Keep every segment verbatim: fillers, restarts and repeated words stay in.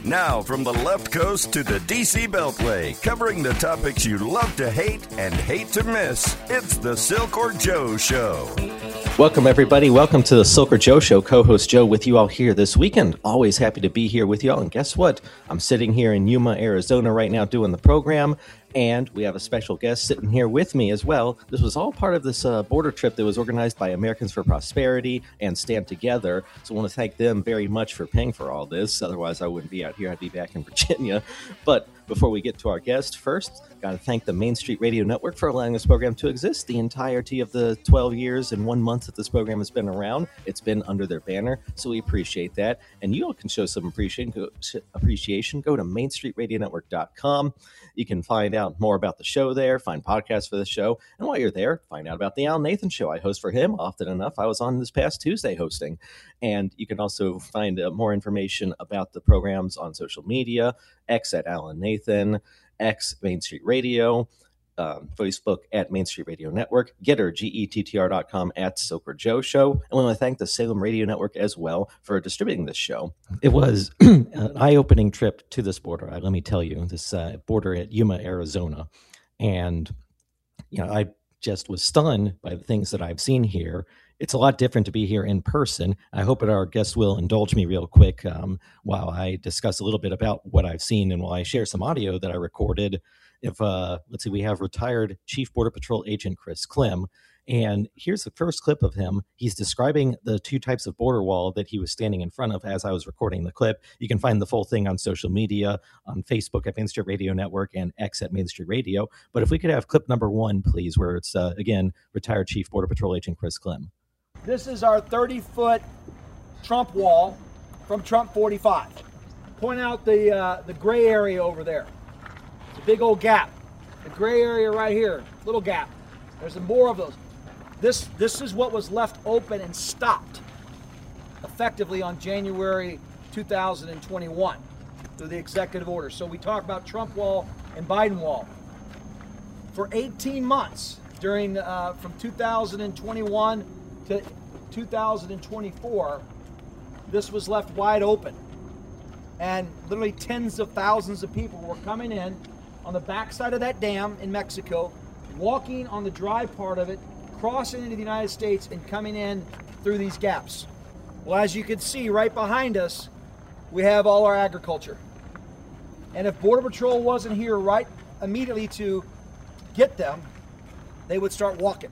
Now, from the left coast to the D C Beltway, covering the topics you love to hate and hate to miss, it's the Silkor Joe Show. Welcome, everybody. Welcome to the Silkor Joe Show. Co-host Joe with you all here this weekend. Always happy to be here with you all. And guess what? I'm sitting here in Yuma, Arizona right now doing the program. And we have a special guest sitting here with me as well. This was all part of this uh, border trip that was organized by Americans for Prosperity and Stand Together. So I want to thank them very much for paying for all this. Otherwise, I wouldn't be out here. I'd be back in Virginia. But before we get to our guest, first, got to thank the Main Street Radio Network for allowing this program to exist the entirety of the twelve years and one month that this program has been around. It's been under their banner, so we appreciate that. And you all can show some appreciation. Go, appreciation. Go to main street radio network dot com. You can find out more about the show there, find podcasts for the show. And while you're there, find out about the Al Nathan Show. I host for him often enough. I was on this past Tuesday hosting. And you can also find uh, more information about the programs on social media, X at Alan Nathan, X Main Street Radio, um, Facebook at Main Street Radio Network, Getter, G E T T R dot com at Silkor Joe Show. And we want to thank the Salem Radio Network as well for distributing this show. It was an eye-opening trip to this border. Let me tell you, this uh, border at Yuma, Arizona. And, you know, I just was stunned by the things that I've seen here. It's a lot different to be here in person. I hope that our guest will indulge me real quick um, while I discuss a little bit about what I've seen and while I share some audio that I recorded. If uh, let's see, we have retired Chief Border Patrol Agent Chris Clem, and here's the first clip of him. He's describing the two types of border wall that he was standing in front of as I was recording the clip. You can find the full thing on social media, on Facebook at Main Street Radio Network and X at Main Street Radio. But if we could have clip number one, please, where it's, uh, again, retired Chief Border Patrol Agent Chris Clem. This is our thirty-foot Trump wall from Trump forty-five. Point out the uh, the gray area over there. It's a big old gap. The gray area right here, little gap. There's more of those. This this is what was left open and stopped effectively on January two thousand twenty-one through the executive order. So we talk about Trump wall and Biden wall. For eighteen months during uh, from two thousand twenty-one to two thousand twenty-four, this was left wide open. And literally tens of thousands of people were coming in on the backside of that dam in Mexico, walking on the dry part of it, crossing into the United States and coming in through these gaps. Well, as you can see right behind us, we have all our agriculture. And if Border Patrol wasn't here right immediately to get them, they would start walking.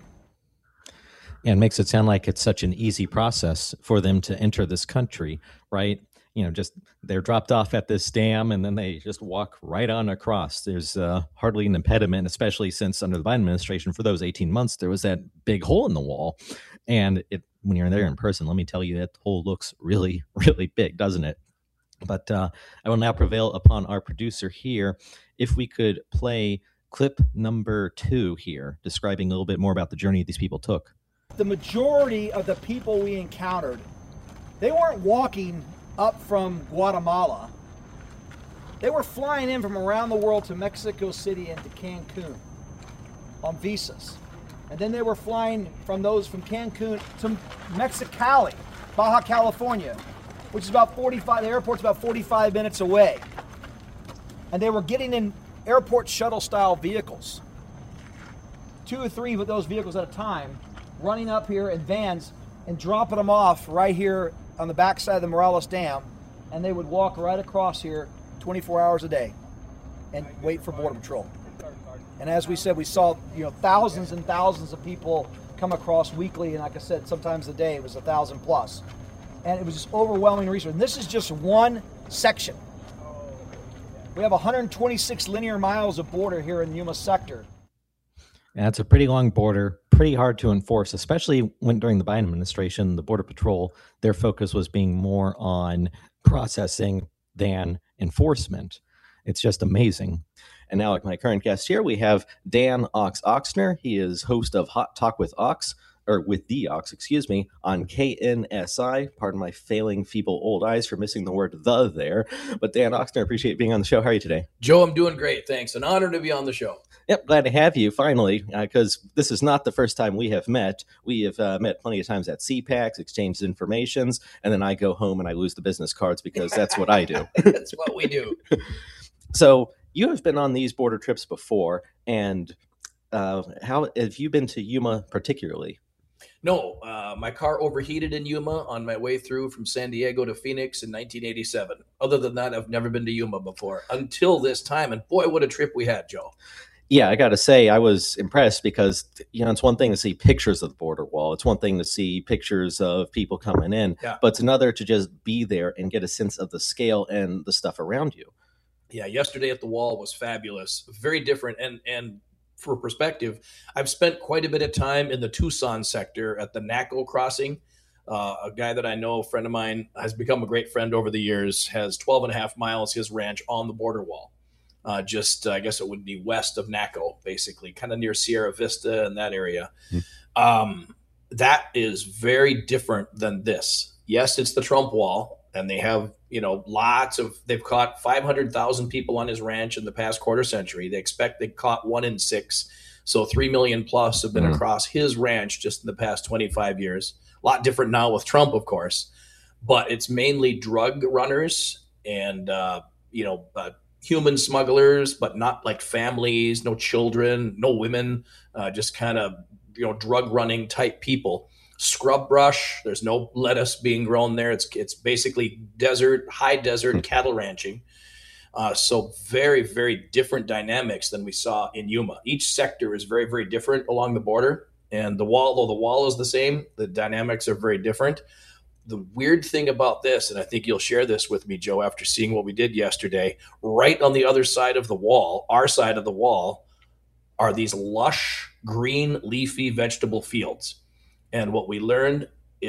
And makes it sound like it's such an easy process for them to enter this country, right? You know, just they're dropped off at this dam and then they just walk right on across. There's uh, hardly an impediment, especially since under the Biden administration for those eighteen months, there was that big hole in the wall. And it, when you're there in person, let me tell you, that hole looks really, really big, doesn't it? But uh, I will now prevail upon our producer here. If we could play clip number two here, describing a little bit more about the journey these people took. The majority of the people we encountered, they weren't walking up from Guatemala. They were flying in from around the world to Mexico City and to Cancun on visas. And then they were flying from those from Cancun to Mexicali, Baja California, which is about forty-five, the airport's about forty-five minutes away. And they were getting in airport shuttle style vehicles, two or three of those vehicles at a time, running up here in vans and dropping them off right here on the backside of the Morales Dam, and they would walk right across here twenty-four hours a day and wait for Border Patrol. And as we said, we saw, you know, thousands and thousands of people come across weekly, and like I said, sometimes a day it was a thousand plus. And it was just overwhelming resource. And this is just one section. We have one hundred twenty-six linear miles of border here in the Yuma sector. That's a pretty long border, pretty hard to enforce, especially when during the Biden administration, the Border Patrol, their focus was being more on processing than enforcement. It's just amazing. And now, like my current guest here, we have Dan Ox Oxner. He is host of Hot Talk with Ox. or with the Ox, excuse me, on K N S I. Pardon my failing, feeble old eyes for missing the word the there. But Dan Oxner, appreciate being on the show. How are you today? Joe, I'm doing great. Thanks. An honor to be on the show. Yep, glad to have you finally, because uh, this is not the first time we have met. We have uh, met plenty of times at C PAX, exchanged informations, and then I go home and I lose the business cards because that's what I do. That's what we do. So you have been on these border trips before, and uh, how have you been to Yuma particularly? No, uh, my car overheated in Yuma on my way through from San Diego to Phoenix in nineteen eighty-seven. Other than that, I've never been to Yuma before until this time. And boy, what a trip we had, Joe. Yeah, I got to say, I was impressed because, you know, it's one thing to see pictures of the border wall. It's one thing to see pictures of people coming in, yeah. but it's another to just be there and get a sense of the scale and the stuff around you. Yeah, yesterday at the wall was fabulous. Very different. And, and for perspective, I've spent quite a bit of time in the Tucson sector at the Naco crossing. Uh, a guy that I know, a friend of mine, has become a great friend over the years, has twelve and a half miles, his ranch on the border wall. Uh, just, uh, I guess it would be west of Naco, basically, kind of near Sierra Vista and that area. Mm-hmm. Um, that is very different than this. Yes, it's the Trump wall, and they have, you know, lots of, they've caught five hundred thousand people on his ranch in the past quarter century. They expect they caught one in six. So three million plus have been mm-hmm. across his ranch just in the past twenty-five years. A lot different now with Trump, of course, but it's mainly drug runners and, uh, you know, uh, human smugglers, but not like families, no children, no women, uh, just kind of, you know, drug running type people. Scrub brush. There's no lettuce being grown there. It's it's basically desert, high desert mm-hmm. cattle ranching. Uh, so very, very different dynamics than we saw in Yuma. Each sector is very, very different along the border. And the wall, though the wall is the same, the dynamics are very different. The weird thing about this, and I think you'll share this with me, Joe, after seeing what we did yesterday, right on the other side of the wall, our side of the wall, are these lush, green, leafy vegetable fields. And what we learned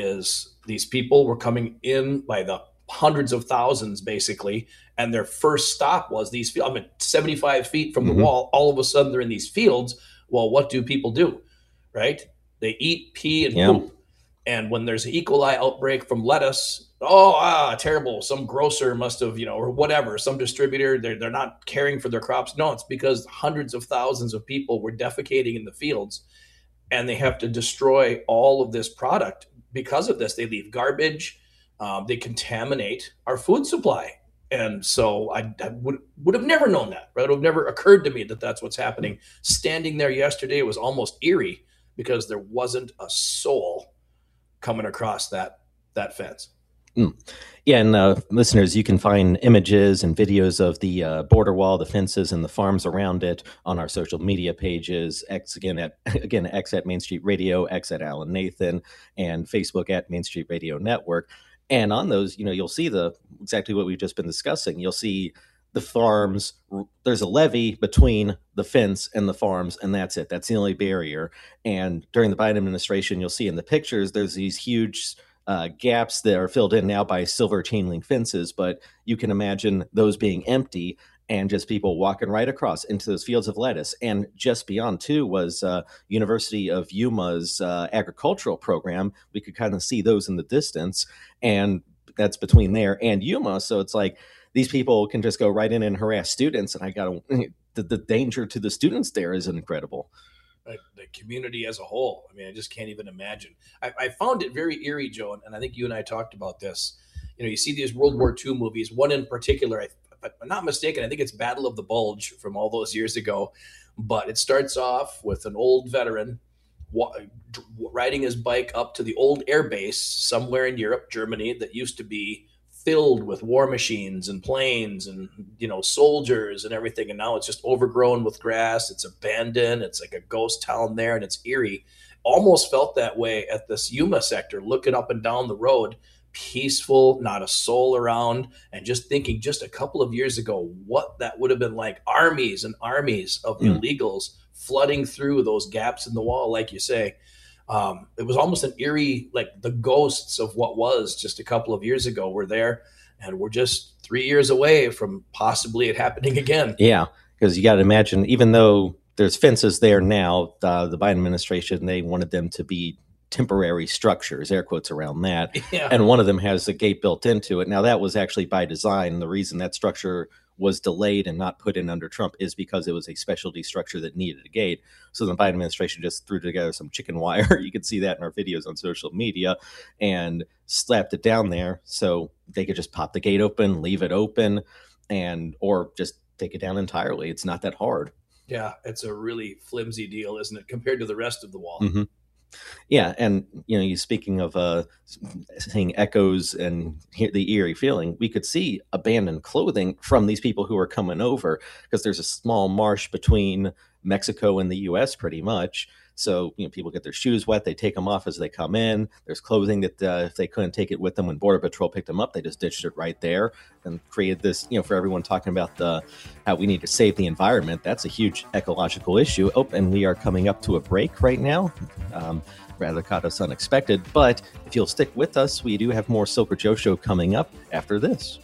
is these people were coming in by the hundreds of thousands, basically, and their first stop was these fields. I mean, seventy-five feet from the mm-hmm. wall, all of a sudden they're in these fields. Well, what do people do, right? They eat, pee, and yeah. poop. And when there's an E. coli outbreak from lettuce, oh, ah, terrible. Some grocer must have, you know, or whatever, some distributor, they're, they're not caring for their crops. No, it's because hundreds of thousands of people were defecating in the fields, and they have to destroy all of this product because of this. They leave garbage. Um, they contaminate our food supply. And so I, I would would have never known that, right? It would have never occurred to me that that's what's happening. Standing there yesterday, it was almost eerie because there wasn't a soul coming across that that fence. Mm. Yeah, and uh, listeners, you can find images and videos of the uh, border wall, the fences, and the farms around it on our social media pages. X again at again X at Main Street Radio, X at Alan Nathan, and Facebook at Main Street Radio Network. And on those, you know, you'll see the exactly what we've just been discussing. You'll see the farms. There's a levee between the fence and the farms, and that's it. That's the only barrier. And during the Biden administration, you'll see in the pictures, there's these huge uh, gaps that are filled in now by silver chain link fences, but you can imagine those being empty and just people walking right across into those fields of lettuce. And just beyond, too, was uh, University of Yuma's uh, agricultural program. We could kind of see those in the distance, and that's between there and Yuma. So it's like, these people can just go right in and harass students, and I got to, the, the danger to the students there is incredible. The community as a whole. I mean, I just can't even imagine. I, I found it very eerie, Joe, and I think you and I talked about this. You know, you see these World War Two movies, one in particular, I, if I'm not mistaken, I think it's Battle of the Bulge from all those years ago, but it starts off with an old veteran wa- riding his bike up to the old air base somewhere in Europe, Germany, that used to be filled with war machines and planes and, you know, soldiers and everything. And now it's just overgrown with grass. It's abandoned. It's like a ghost town there, and it's eerie. Almost felt that way at this Yuma sector, looking up and down the road, peaceful, not a soul around, and just thinking just a couple of years ago, what that would have been like. Armies and armies of mm. illegals flooding through those gaps in the wall, like you say. Um, it was almost an eerie, like the ghosts of what was just a couple of years ago were there, and we're just three years away from possibly it happening again. Yeah, because you got to imagine, even though there's fences there now, uh, the Biden administration, they wanted them to be temporary structures, air quotes around that. Yeah. And one of them has a gate built into it. Now, that was actually by design. The reason that structure was delayed and not put in under Trump is because it was a specialty structure that needed a gate. So the Biden administration just threw together some chicken wire. You can see that in our videos on social media, and slapped it down there so they could just pop the gate open, leave it open, and or just take it down entirely. It's not that hard. Yeah, it's a really flimsy deal, isn't it, compared to the rest of the wall? Mm-hmm. Yeah, and you know, you speaking of uh, seeing echoes and hear the eerie feeling, we could see abandoned clothing from these people who are coming over, because there's a small marsh between Mexico and the U S pretty much. So, you know, people get their shoes wet, they take them off as they come in. There's clothing that uh, if they couldn't take it with them when Border Patrol picked them up, they just ditched it right there and created this, you know, for everyone talking about the how we need to save the environment. That's a huge ecological issue. Oh, and we are coming up to a break right now. Um, rather caught us unexpected, but if you'll stick with us, we do have more Silker Joe Show coming up after this.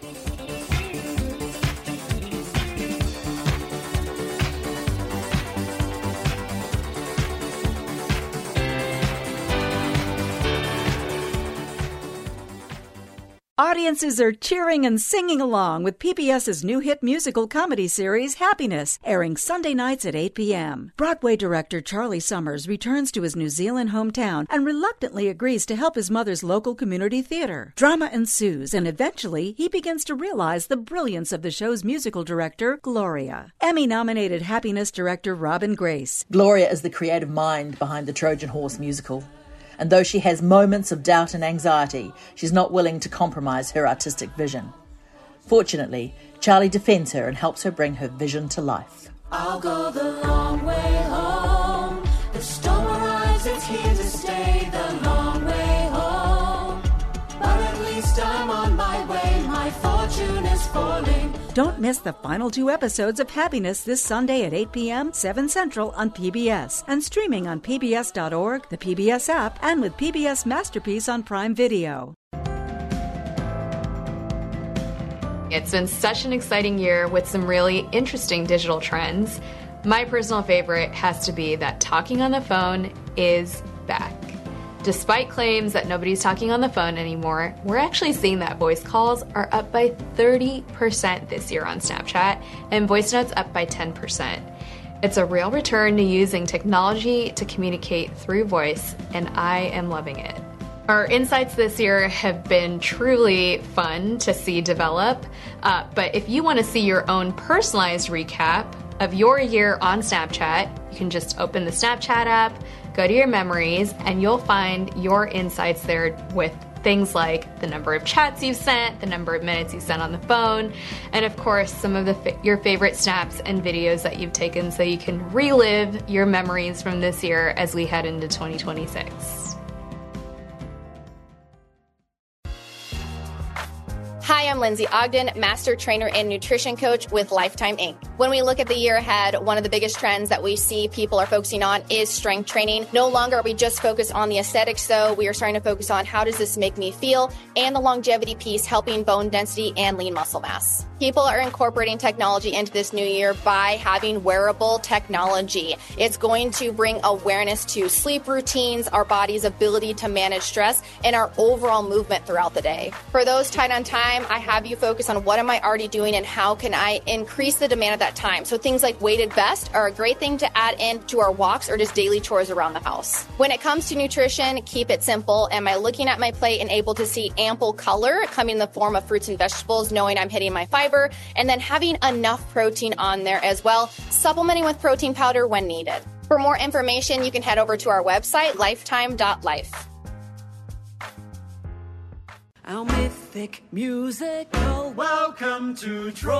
Audiences are cheering and singing along with P B S's new hit musical comedy series, Happiness, airing Sunday nights at eight p.m. Broadway director Charlie Summers returns to his New Zealand hometown and reluctantly agrees to help his mother's local community theater. Drama ensues, and eventually he begins to realize the brilliance of the show's musical director, Gloria. Emmy-nominated Happiness director Robin Grace. Gloria is the creative mind behind the Trojan Horse musical. And though she has moments of doubt and anxiety, she's not willing to compromise her artistic vision. Fortunately, Charlie defends her and helps her bring her vision to life. I'll go the long way home. The storm arrives, it's here to stay. The long way home. But at least I'm on my way. My fortune is falling. Don't miss the final two episodes of Happiness this Sunday at eight p.m., seven Central on P B S, and streaming on P B S dot org, the P B S app, and with P B S Masterpiece on Prime Video. It's been such an exciting year with some really interesting digital trends. My personal favorite has to be that talking on the phone is back. Despite claims that nobody's talking on the phone anymore, we're actually seeing that voice calls are up by thirty percent this year on Snapchat, and voice notes up by ten percent. It's a real return to using technology to communicate through voice, and I am loving it. Our insights this year have been truly fun to see develop, uh, but if you want to see your own personalized recap of your year on Snapchat, you can just open the Snapchat app, go to your memories, and you'll find your insights there with things like the number of chats you've sent, the number of minutes you spent on the phone, and of course some of the fa- your favorite snaps and videos that you've taken, so you can relive your memories from this year as we head into twenty twenty-six. Hi, I'm Lindsay Ogden, Master Trainer and Nutrition Coach with Lifetime Incorporated. When we look at the year ahead, one of the biggest trends that we see people are focusing on is strength training. No longer are we just focused on the aesthetics, though. We are starting to focus on how does this make me feel, and the longevity piece, helping bone density and lean muscle mass. People are incorporating technology into this new year by having wearable technology. It's going to bring awareness to sleep routines, our body's ability to manage stress, and our overall movement throughout the day. For those tight on time, I have you focus on what am I already doing and how can I increase the demand of that time. So things like weighted vest are a great thing to add in to our walks or just daily chores around the house. When it comes to nutrition, keep it simple. Am I looking at my plate and able to see ample color coming in the form of fruits and vegetables, knowing I'm hitting my fiber, and then having enough protein on there as well, supplementing with protein powder when needed. For more information, you can head over to our website, lifetime dot life. Our mythic musical. Welcome to Troy.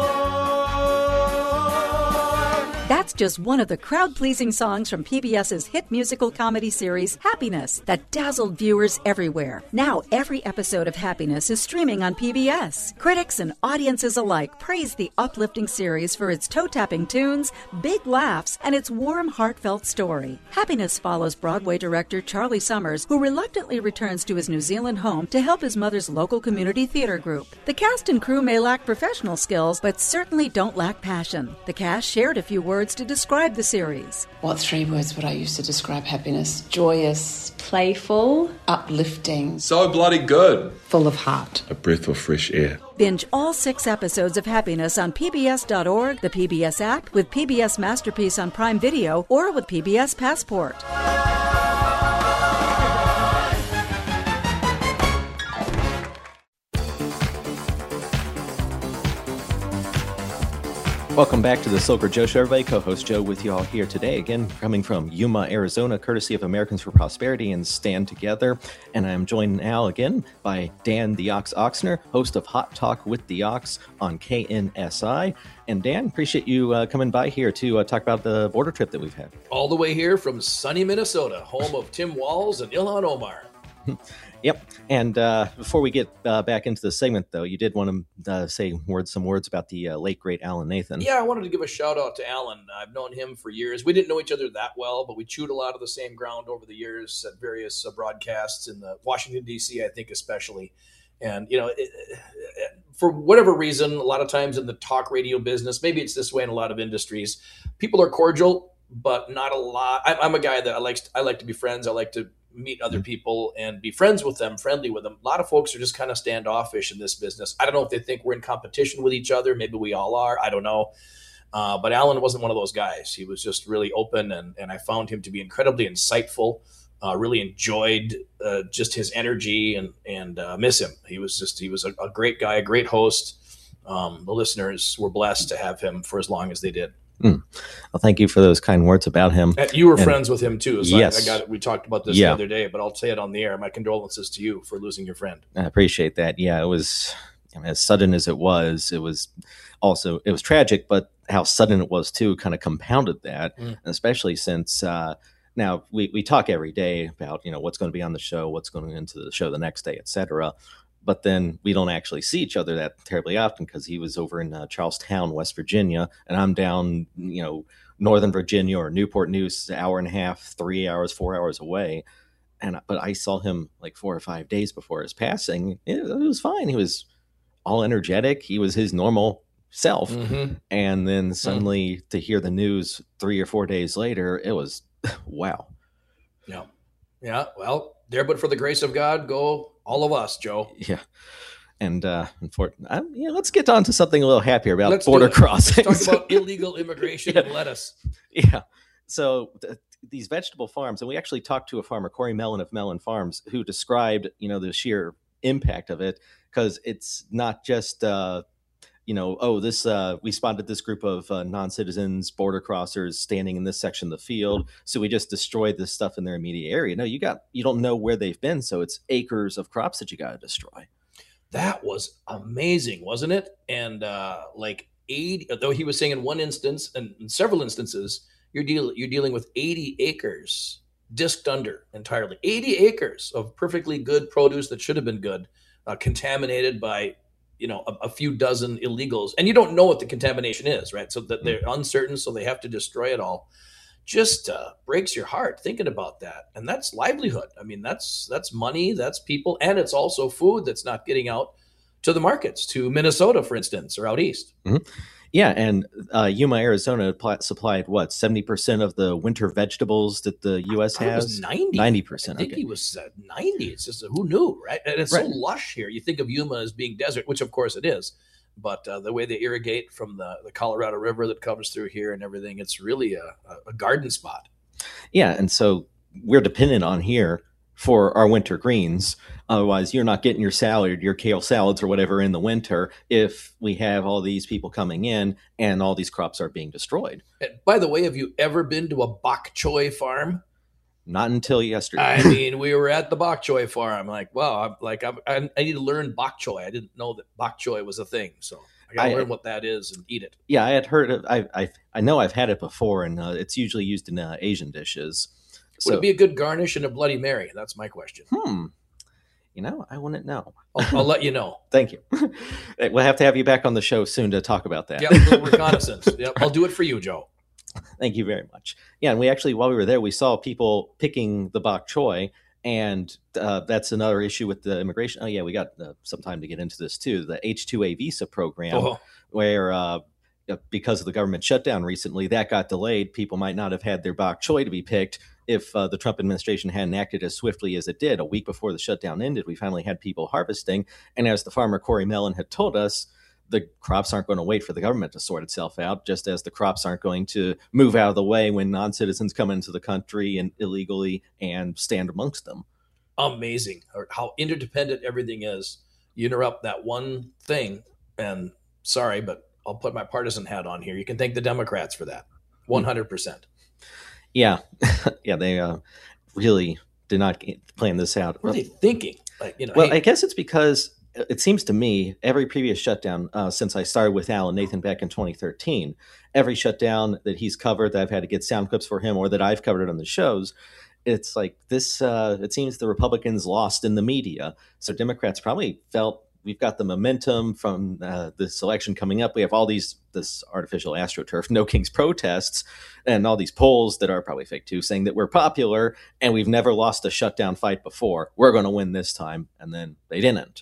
That's just one of the crowd-pleasing songs from P B S's hit musical comedy series, Happiness, that dazzled viewers everywhere. Now every episode of Happiness is streaming on P B S. Critics and audiences alike praise the uplifting series for its toe-tapping tunes, big laughs, and its warm, heartfelt story. Happiness follows Broadway director Charlie Summers, who reluctantly returns to his New Zealand home to help his mother's local community Theater Group. The cast and crew may lack professional skills, but certainly don't lack passion. The cast shared a few words to describe the series. What three words would I use to describe happiness? Joyous, playful, uplifting, so bloody good, full of heart, a breath of fresh air. Binge all six episodes of Happiness on P B S dot org, the P B S app, with P B S Masterpiece on Prime Video, or with P B S Passport. Welcome back to the Silker Joe Show, everybody. Co-host Joe with you all here today. Again, coming from Yuma, Arizona, courtesy of Americans for Prosperity and Stand Together. And I am joined now again by Dan the Ox Oxner, host of Hot Talk with the Ox on K N S I. And Dan, appreciate you uh, coming by here to uh, talk about the border trip that we've had. All the way here from sunny Minnesota, home of Tim Walz and Ilhan Omar. Yep. And uh, before we get uh, back into the segment, though, you did want to uh, say words, some words about the uh, late, great Alan Nathan. Yeah, I wanted to give a shout out to Alan. I've known him for years. We didn't know each other that well, but we chewed a lot of the same ground over the years at various uh, broadcasts in the Washington, D C, I think especially. And, you know, it, it, for whatever reason, a lot of times in the talk radio business, maybe it's this way in a lot of industries, people are cordial, but not a lot. I, I'm a guy that I like, I like to be friends. I like to meet other people and be friends with them, friendly with them. A lot of folks are just kind of standoffish in this business. I don't know if they think we're in competition with each other. Maybe we all are. I don't know. Uh, but Alan wasn't one of those guys. He was just really open, and, and I found him to be incredibly insightful. Uh, really enjoyed uh, just his energy and and uh, miss him. He was just he was a, a great guy, a great host. Um, the listeners were blessed to have him for as long as they did. Mm. Well, thank you for those kind words about him. And you were and, friends with him too. So yes. I, I got it. We talked about this yeah. the other day, but I'll say it on the air. My condolences to you for losing your friend. I appreciate that. Yeah, it was I mean, as sudden as it was. It was also it was tragic, but how sudden it was too kind of compounded that, mm. especially since uh, now we, we talk every day about, you know, what's going to be on the show, what's going into the show the next day, et cetera. But then we don't actually see each other that terribly often because he was over in uh, Charlestown, West Virginia, and I'm down, you know, Northern Virginia or Newport News, an hour and a half, three hours, four hours away. And but I saw him like four or five days before his passing. It, it was fine. He was all energetic. He was his normal self. Mm-hmm. And then suddenly mm. to hear the news three or four days later, it was wow. Yeah. Yeah. Well, there, but for the grace of God, go all of us, Joe. Yeah. And uh, unfortunately, uh, yeah, let's get on to something a little happier about let's border crossings. Let's talk about illegal immigration yeah. and lettuce. Yeah. So th- these vegetable farms, and we actually talked to a farmer, Corey Mellon of Mellon Farms, who described, you know, the sheer impact of it, because it's not just, uh, you know, oh, this uh, we spotted this group of uh, non-citizens, border crossers standing in this section of the field, so we just destroyed this stuff in their immediate area. No, you got you don't know where they've been, so it's acres of crops that you got to destroy. That was amazing, wasn't it? And uh, like eighty, though he was saying in one instance and in several instances, you're dealing you're dealing with eighty acres disked under entirely, eighty acres of perfectly good produce that should have been good, uh, contaminated by, you know, a, a few dozen illegals, and you don't know what the contamination is, right? So that they're uncertain, so they have to destroy it all. Just uh, breaks your heart thinking about that. And that's livelihood. I mean, that's that's money, that's people, and it's also food that's not getting out to the markets, to Minnesota, for instance, or out east. Mm-hmm. Yeah, and uh, Yuma, Arizona pl- supplied, what, seventy percent of the winter vegetables that the U S has? It was ninety. ninety percent. I think okay. he was uh, ninety. It's just, uh, who knew, right? And it's right. so lush here. You think of Yuma as being desert, which of course it is. But uh, the way they irrigate from the, the Colorado River that comes through here and everything, it's really a, a garden spot. Yeah, and so we're dependent on here for our winter greens. Otherwise, you're not getting your salad, your kale salads or whatever in the winter if we have all ththese people coming in and all these crops are being destroyed. And by the way, have you ever been to a bok choy farm? Not until yesterday. I mean, we were at the bok choy farm. Like, wow, I'm like, I'm, I, I need to learn bok choy. I didn't know that bok choy was a thing, so I got to learn what that is and eat it. Yeah, I had heard of. I I I know I've had it before, and uh, it's usually used in uh, Asian dishes. So, would it be a good garnish and a Bloody Mary? That's my question. Hmm. You know, I wouldn't know. I'll, I'll let you know. Thank you. We'll have to have you back on the show soon to talk about that. Yeah, a little reconnaissance. Yep, I'll do it for you, Joe. Thank you very much. Yeah, and we actually, while we were there, we saw people picking the bok choy, And uh, that's another issue with the immigration. Oh, yeah, we got uh, some time to get into this, too. The H two A visa program, Oh. where uh, because of the government shutdown recently, that got delayed. People might not have had their bok choy to be picked if uh, the Trump administration hadn't acted as swiftly as it did. A week before the shutdown ended, we finally had people harvesting. And as the farmer Corey Mellon had told us, the crops aren't going to wait for the government to sort itself out, just as the crops aren't going to move out of the way when non-citizens come into the country and illegally and stand amongst them. Amazing how interdependent everything is. You interrupt that one thing, and sorry, but I'll put my partisan hat on here. You can thank the Democrats for that. one hundred percent. Yeah. yeah, they uh, really did not plan this out. What are they thinking? Like, you know, well, hey, I guess it's because it seems to me every previous shutdown uh, since I started with Al and Nathan back in twenty thirteen, every shutdown that he's covered, that I've had to get sound clips for him or that I've covered on the shows, it's like this, uh, it seems the Republicans lost in the media. So Democrats probably felt we've got the momentum from uh, this election coming up. We have all these, this artificial AstroTurf, No Kings protests, and all these polls that are probably fake too, saying that we're popular and we've never lost a shutdown fight before. We're going to win this time. And then they didn't.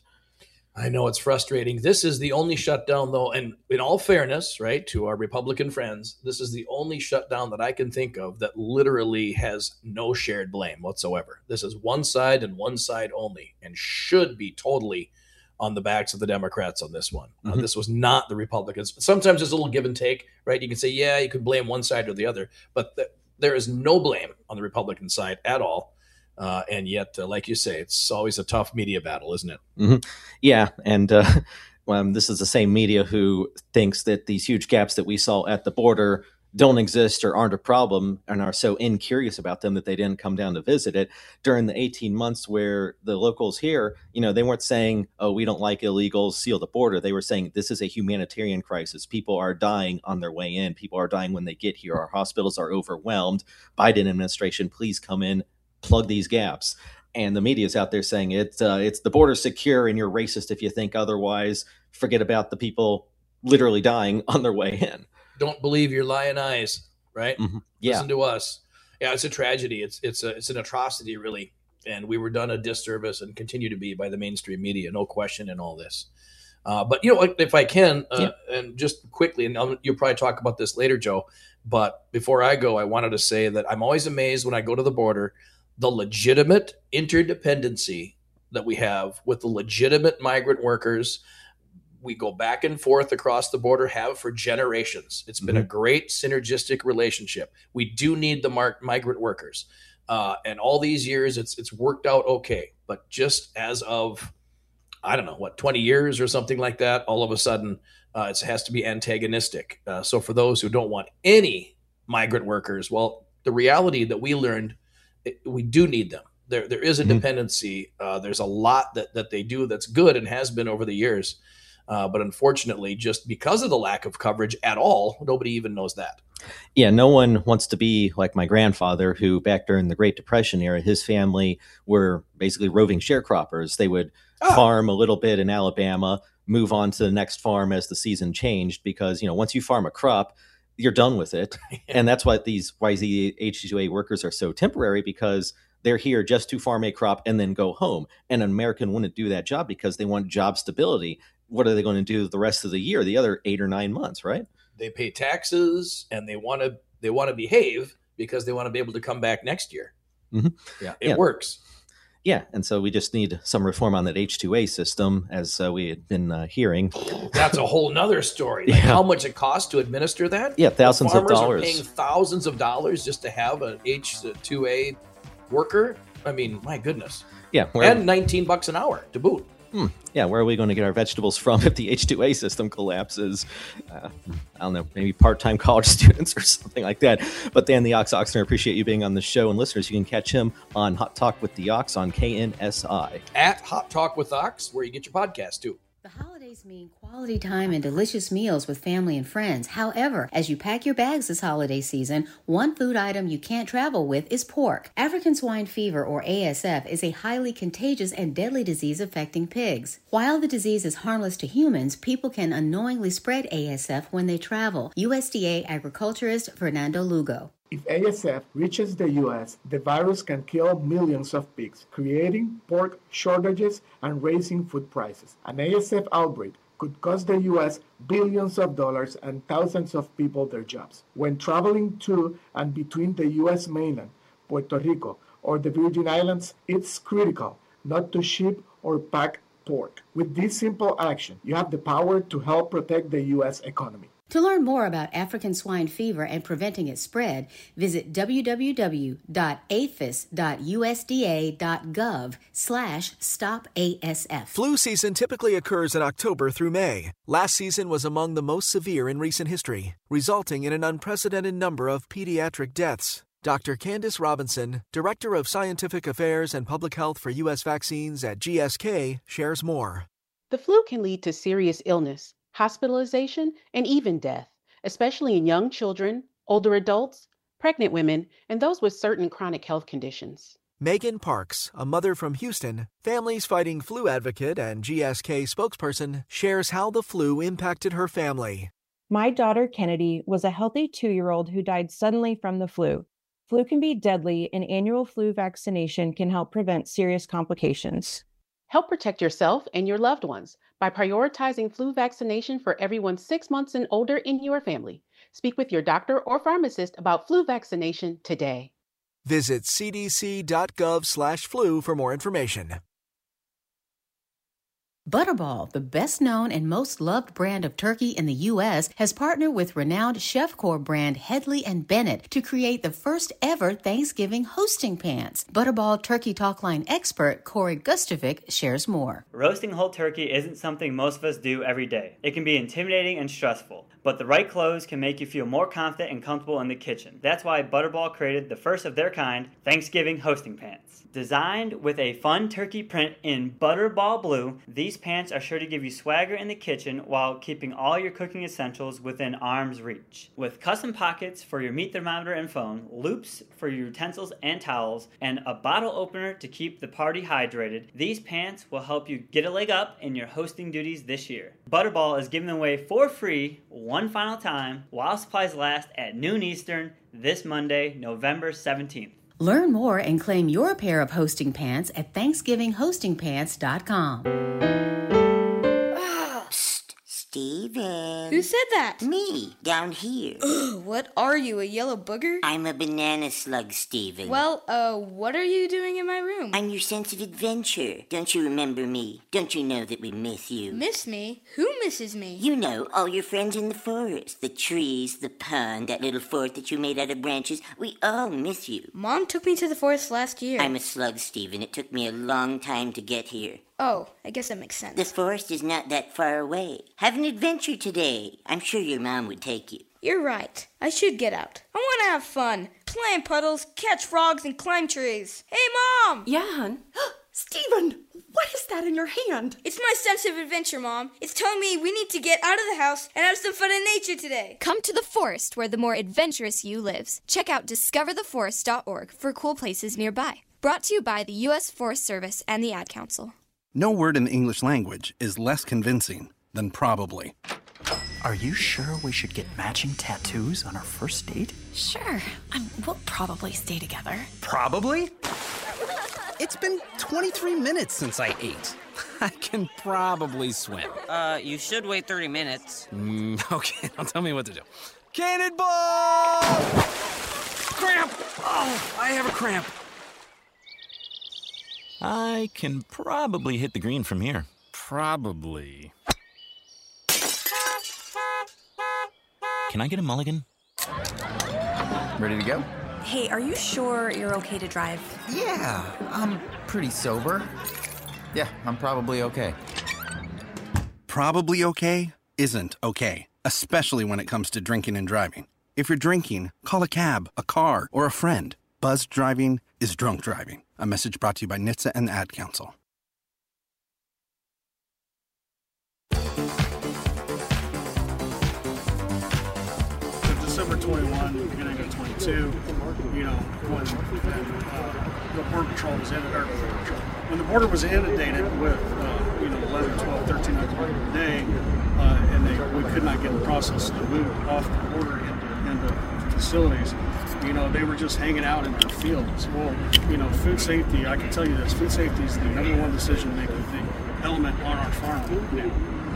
I know it's frustrating. This is the only shutdown, though, and in all fairness, right, to our Republican friends, this is the only shutdown that I can think of that literally has no shared blame whatsoever. This is one side and one side only, and should be totally on the backs of the Democrats on this one. Mm-hmm. Uh, this was not the Republicans. Sometimes there's a little give and take, right? You can say, yeah, you could blame one side or the other, but th- there is no blame on the Republican side at all. Uh, and yet, uh, like you say, it's always a tough media battle, isn't it? Mm-hmm. Yeah. And uh, well, this is the same media who thinks that these huge gaps that we saw at the border don't exist or aren't a problem and are so incurious about them that they didn't come down to visit it during the eighteen months where the locals here, you know, they weren't saying, oh, we don't like illegals, seal the border. They were saying this is a humanitarian crisis. People are dying on their way in. People are dying when they get here. Our hospitals are overwhelmed. Biden administration, please come in. Plug these gaps. And the media is out there saying it's uh, it's the border secure and you're racist if you think otherwise. Forget about the people literally dying on their way in. Don't believe your lying eyes, right? Mm-hmm. Yeah. Listen to us. Yeah, it's a tragedy. It's it's a it's an atrocity, really. And we were done a disservice and continue to be by the mainstream media, no question in all this. Uh, but, you know, if I can, uh, yeah. and just quickly, and I'll, you'll probably talk about this later, Joe, but before I go, I wanted to say that I'm always amazed when I go to the border, the legitimate interdependency that we have with the legitimate migrant workers. We go back and forth across the border, have for generations. It's been mm-hmm. a great synergistic relationship. We do need the mar- migrant workers. Uh, and all these years, it's it's worked out okay. But just as of, I don't know, what, twenty years or something like that, all of a sudden, uh, it has to be antagonistic. Uh, so for those who don't want any migrant workers, well, the reality that we learned, it, we do need them. There, there is a mm-hmm. dependency. Uh, there's a lot that, that they do that's good and has been over the years. Uh, but unfortunately, just because of the lack of coverage at all, nobody even knows that. Yeah, no one wants to be like my grandfather, who back during the Great Depression era, his family were basically roving sharecroppers. They would ah. farm a little bit in Alabama, move on to the next farm as the season changed, because, you know, once you farm a crop, you're done with it. Yeah. And that's why these why the H two A workers are so temporary, because they're here just to farm a crop and then go home. And an American wouldn't do that job because they want job stability. What are they going to do the rest of the year, the other eight or nine months, right? They pay taxes and they want to they want to behave because they want to be able to come back next year. Mm-hmm. Yeah, it yeah. works. Yeah, and so we just need some reform on that H two A system, as uh, we had been uh, hearing. That's a whole nother story. Like yeah. how much it costs to administer that? Yeah, thousands the of dollars. Farmers are paying thousands of dollars just to have an H two A worker. I mean, my goodness. Yeah, and nineteen bucks an hour to boot. Hmm. Yeah, where are we going to get our vegetables from if the H two A system collapses? Uh, I don't know, maybe part-time college students or something like that. But Dan the Ox Oxner, appreciate you being on the show. And listeners, you can catch him on Hot Talk with the Ox on K N S I. At Hot Talk with Ox, where you get your podcast too. The holidays mean quality time and delicious meals with family and friends. However, as you pack your bags this holiday season, one food item you can't travel with is pork. African swine fever, or A S F, is a highly contagious and deadly disease affecting pigs. While the disease is harmless to humans, people can unknowingly spread A S F when they travel. U S D A agriculturist Fernando Lugo. If A S F reaches the U S, the virus can kill millions of pigs, creating pork shortages and raising food prices. An A S F outbreak could cost the U S billions of dollars and thousands of people their jobs. When traveling to and between the U S mainland, Puerto Rico, or the Virgin Islands, it's critical not to ship or pack pork. With this simple action, you have the power to help protect the U S economy. To learn more about African swine fever and preventing its spread, visit w w w dot a f i s dot u s d a dot gov slash stop A S F. Flu season typically occurs in October through May. Last season was among the most severe in recent history, resulting in an unprecedented number of pediatric deaths. Doctor Candace Robinson, Director of Scientific Affairs and Public Health for U S Vaccines at G S K, shares more. The flu can lead to serious illness, hospitalization, and even death, especially in young children, older adults, pregnant women, and those with certain chronic health conditions. Megan Parks, a mother from Houston, Families Fighting Flu advocate and G S K spokesperson, shares how the flu impacted her family. My daughter Kennedy was a healthy two-year-old who died suddenly from the flu. Flu can be deadly, and annual flu vaccination can help prevent serious complications. Help protect yourself and your loved ones by prioritizing flu vaccination for everyone six months and older in your family. Speak with your doctor or pharmacist about flu vaccination today. Visit c d c dot gov slash flu for more information. Butterball, the best-known and most loved brand of turkey in the U S, has partnered with renowned Chef Corps brand Hedley and Bennett to create the first-ever Thanksgiving hosting pans. Butterball Turkey Talkline expert Corey Gustovic shares more. Roasting whole turkey isn't something most of us do every day. It can be intimidating and stressful, but the right clothes can make you feel more confident and comfortable in the kitchen. That's why Butterball created the first of their kind Thanksgiving hosting pants. Designed with a fun turkey print in Butterball blue, these pants are sure to give you swagger in the kitchen while keeping all your cooking essentials within arm's reach. With custom pockets for your meat thermometer and phone, loops for your utensils and towels, and a bottle opener to keep the party hydrated, these pants will help you get a leg up in your hosting duties this year. Butterball is giving them away for free one final time while supplies last at noon Eastern this Monday, November seventeenth. Learn more and claim your pair of hosting pants at thanksgiving hosting pants dot com. Steven. Who said that? Me, down here. Ugh, what are you, a yellow booger? I'm a banana slug, Steven. Well, uh, what are you doing in my room? I'm your sense of adventure. Don't you remember me? Don't you know that we miss you? Miss me? Who misses me? You know, all your friends in the forest. The trees, the pond, that little fort that you made out of branches. We all miss you. Mom took me to the forest last year. I'm a slug, Steven. It took me a long time to get here. Oh, I guess that makes sense. The forest is not that far away. Have an adventure today. I'm sure your mom would take you. You're right. I should get out. I want to have fun. Play in puddles, catch frogs, and climb trees. Hey, Mom! Yeah, hon? Steven, what is that in your hand? It's my sense of adventure, Mom. It's telling me we need to get out of the house and have some fun in nature today. Come to the forest where the more adventurous you lives. Check out discover the forest dot org for cool places nearby. Brought to you by the U S Forest Service and the Ad Council. No word in the English language is less convincing than probably. Are you sure we should get matching tattoos on our first date? Sure. Um, we'll probably stay together. Probably? It's been twenty-three minutes since I ate. I can probably swim. Uh, you should wait thirty minutes. Mm, okay, now tell me what to do. Cannonball! Cramp! Oh, I have a cramp. I can probably hit the green from here. Probably. Can I get a mulligan? Ready to go? Hey, are you sure you're okay to drive? Yeah, I'm pretty sober. Yeah, I'm probably okay. Probably okay isn't okay, especially when it comes to drinking and driving. If you're drinking, call a cab, a car, or a friend. Buzzed driving is drunk driving. A message brought to you by N H T S A and the Ad Council. December twenty-first, beginning of twenty-two, you know, when uh, the Border Patrol was inundated, when the border was inundated with, uh, you know, eleven, twelve, thirteen hundred people a day, uh, and they, we could not get the process to move off the border into, into facilities, You know, they were just hanging out in their fields. Well, you know, food safety, I can tell you this, food safety is the number one decision-making thing, element on our farm now.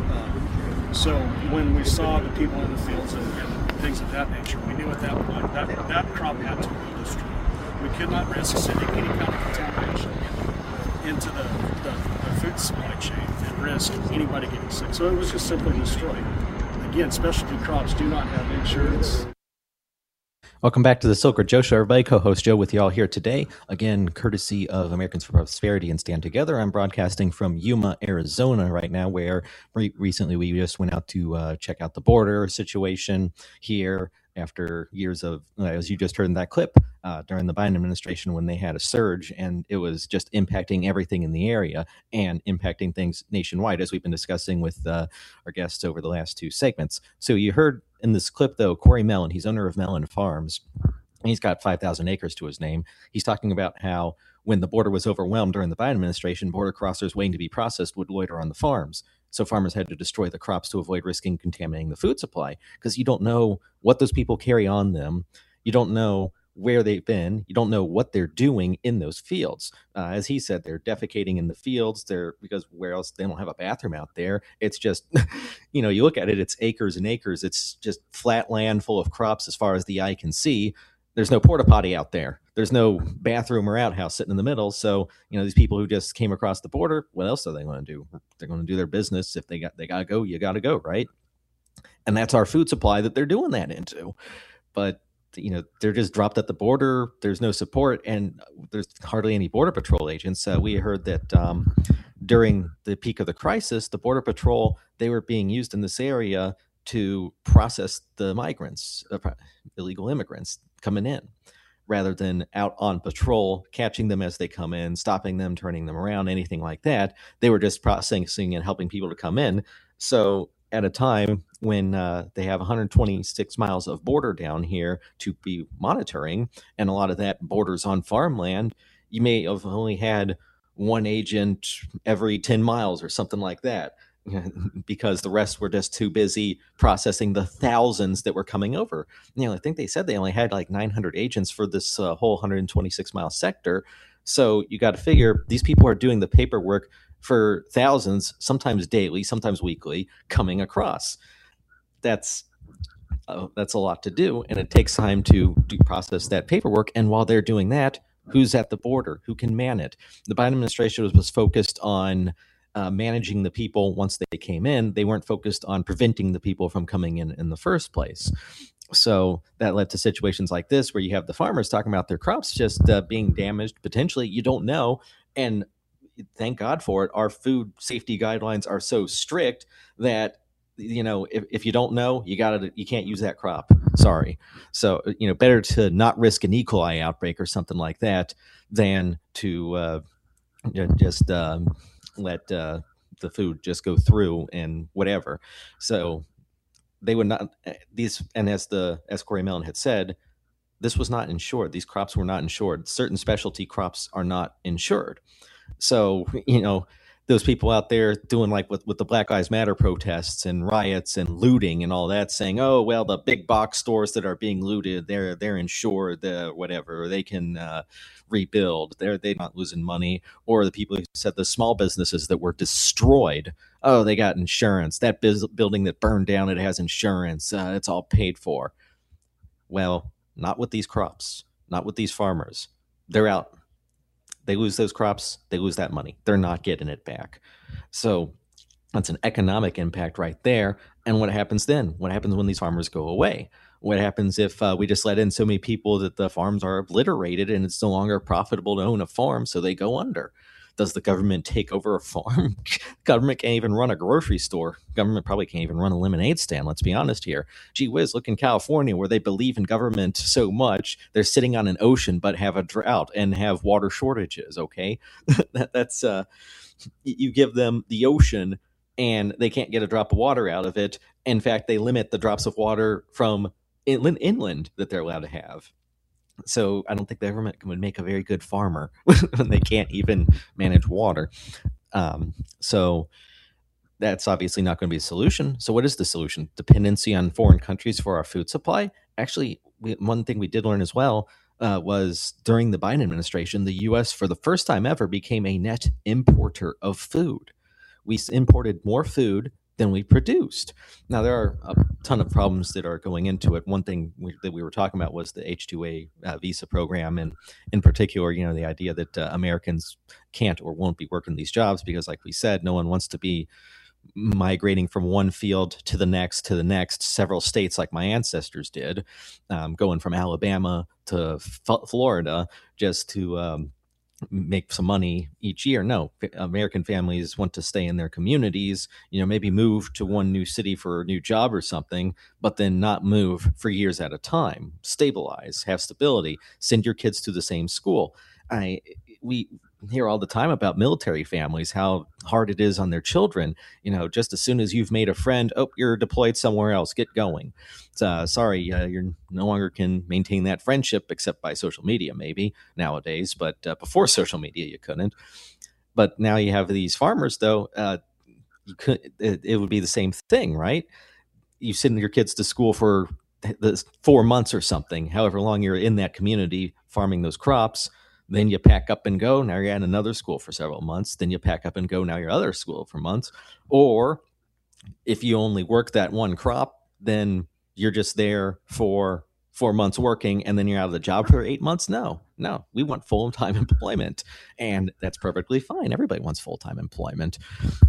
Uh, so when we saw the people in the fields and, and things of that nature, we knew at that point that that crop had to be destroyed. We could not risk sending any kind of contamination into the, the, the food supply chain and risk anybody getting sick. So it was just simply destroyed. Again, specialty crops do not have insurance. Welcome back to the Silk Road Joe Show, everybody. Co-host Joe with you all here today. Again, courtesy of Americans for Prosperity and Stand Together. I'm broadcasting from Yuma, Arizona right now, where re- recently we just went out to uh, check out the border situation here after years of, uh, as you just heard in that clip, uh, during the Biden administration when they had a surge, and it was just impacting everything in the area and impacting things nationwide, as we've been discussing with uh, our guests over the last two segments. So you heard in this clip, though, Corey Mellon, he's owner of Mellon Farms. He's got five thousand acres to his name. He's talking about how when the border was overwhelmed during the Biden administration, border crossers waiting to be processed would loiter on the farms. So farmers had to destroy the crops to avoid risking contaminating the food supply, because you don't know what those people carry on them. You don't know where they've been. You don't know what they're doing in those fields. Uh, as he said, they're defecating in the fields. They're because where else? They don't have a bathroom out there. It's just, you know, you look at it, it's acres and acres. It's just flat land full of crops as far as the eye can see. There's no porta potty out there. There's no bathroom or outhouse sitting in the middle. So, you know, these people who just came across the border, what else are they going to do? They're going to do their business. If they got, they got to go, you got to go, right? And that's our food supply that they're doing that into. But, you know, they're just dropped at the border. There's no support, and there's hardly any Border Patrol agents. Uh, we heard that um, during the peak of the crisis, the Border Patrol, they were being used in this area to process the migrants, uh, illegal immigrants coming in, rather than out on patrol, catching them as they come in, stopping them, turning them around, anything like that. They were just processing and helping people to come in. So at a time when uh, they have one hundred twenty-six miles of border down here to be monitoring, and a lot of that borders on farmland, you may have only had one agent every ten miles or something like that, because the rest were just too busy processing the thousands that were coming over. You know, I think they said they only had like nine hundred agents for this uh, whole one hundred twenty-six mile sector. So you got to figure these people are doing the paperwork for thousands, sometimes daily, sometimes weekly, coming across. That's uh, that's a lot to do, and it takes time to, to process that paperwork. And while they're doing that, who's at the border? Who can man it? The Biden administration was, was focused on uh, managing the people once they came in. They weren't focused on preventing the people from coming in in the first place. So that led to situations like this, where you have the farmers talking about their crops just uh, being damaged. Potentially, you don't know. And thank God for it. Our food safety guidelines are so strict that, you know, if, if you don't know, you got to, you can't use that crop. Sorry. So, you know, better to not risk an E. coli outbreak or something like that than to uh, you know, just um, let uh, the food just go through and whatever. So they would not, these, and as the, as Corey Mellon had said, this was not insured. These crops were not insured. Certain specialty crops are not insured. So, you know, those people out there doing like with, with the Black Lives Matter protests and riots and looting and all that, saying, oh, well, the big box stores that are being looted, they're they're insured, uh, whatever, or they can uh, rebuild. They're they're not losing money. Or the people who said the small businesses that were destroyed, oh, they got insurance. That biz- building that burned down, it has insurance. Uh, it's all paid for. Well, not with these crops, not with these farmers. They're out. They lose those crops, they lose that money. They're not getting it back. So that's an economic impact right there. And what happens then? What happens when these farmers go away? What happens if uh, we just let in so many people that the farms are obliterated and it's no longer profitable to own a farm, so they go under? Does the government take over a farm? Government can't even run a grocery store. Government probably can't even run a lemonade stand. Let's be honest here. Gee whiz, look in California where they believe in government so much. They're sitting on an ocean but have a drought and have water shortages, okay? that, that's, uh, you give them the ocean and they can't get a drop of water out of it. In fact, they limit the drops of water from inland, inland that they're allowed to have. So I don't think the government would make a very good farmer when they can't even manage water. Um, so That's obviously not going to be a solution. So what is the solution? Dependency on foreign countries for our food supply? Actually, we, one thing we did learn as well uh, was during the Biden administration, the U S for the first time ever became a net importer of food. We imported more food than we produced. Now, there are a ton of problems that are going into it. One thing we, that we were talking about was the H two A uh, visa program, and in particular, you know, the idea that uh, Americans can't or won't be working these jobs because, like we said, no one wants to be migrating from one field to the next to the next, several states like my ancestors did, um, going from Alabama to F- Florida just to um, make some money each year. No, American families want to stay in their communities, you know, maybe move to one new city for a new job or something, but then not move for years at a time. Stabilize, have stability, send your kids to the same school. I we hear all the time about military families, how hard it is on their children. You know, just as soon as you've made a friend, oh, you're deployed somewhere else, get going. Uh, sorry, uh, you no longer can maintain that friendship except by social media, maybe nowadays. But uh, before social media, you couldn't. But now you have these farmers, though. Uh, you could. It, it would be the same thing, right? You send your kids to school for the four months or something, however long you're in that community farming those crops. Then you pack up and go. Now you're at another school for several months. Then you pack up and go. Now you're at other school for months. Or if you only work that one crop, then you're just there for four months working, and then you're out of the job for eight months. No, no, we want full-time employment, and that's perfectly fine. Everybody wants full-time employment.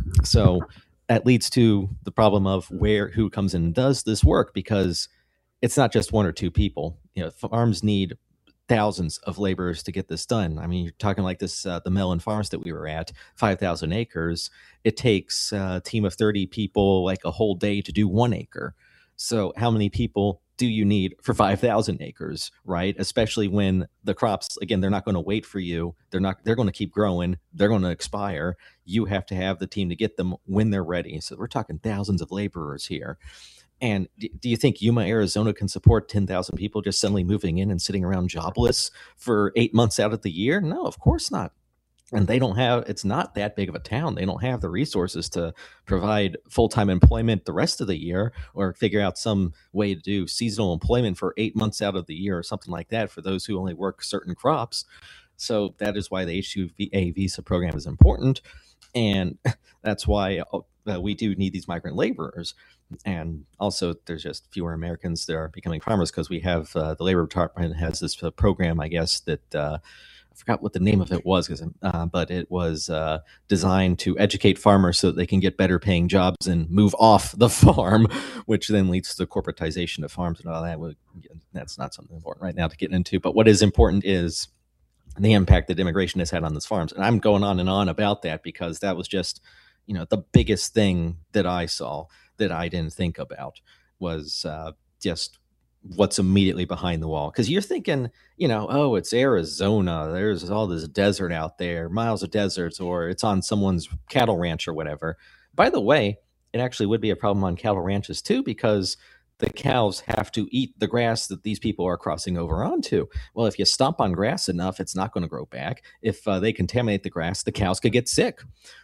So that leads to the problem of where who comes in and does this work, because it's not just one or two people. You know, farms need thousands of laborers to get this done. I mean, you're talking like this, uh, the Mellon Farms that we were at, five thousand acres. It takes a team of thirty people like a whole day to do one acre. So how many people do you need for five thousand acres, right? Especially when the crops, again, they're not going to wait for you. They're not, they're going to keep growing. They're going to expire. You have to have the team to get them when they're ready. So we're talking thousands of laborers here. And do you think Yuma, Arizona can support ten thousand people just suddenly moving in and sitting around jobless for eight months out of the year? No, of course not. And they don't have, it's not that big of a town. They don't have the resources to provide full-time employment the rest of the year, or figure out some way to do seasonal employment for eight months out of the year or something like that for those who only work certain crops. So that is why the H two A visa program is important. And that's why uh, we do need these migrant laborers. And also, there's just fewer Americans that are becoming farmers because we have uh, the Labor Department has this uh, program, I guess, that uh, I forgot what the name of it was, uh, but it was uh, designed to educate farmers so that they can get better paying jobs and move off the farm, which then leads to the corporatization of farms and all that. That's not something important right now to get into. But what is important is the impact that immigration has had on those farms. And I'm going on and on about that because that was just, you know, the biggest thing that I saw that I didn't think about was uh, just what's immediately behind the wall. Because you're thinking, you know, oh, it's Arizona. There's all this desert out there, miles of deserts, or it's on someone's cattle ranch or whatever. By the way, it actually would be a problem on cattle ranches too, because the cows have to eat the grass that these people are crossing over onto. Well, if you stomp on grass enough, it's not going to grow back. If uh, they contaminate the grass, the cows could get sick.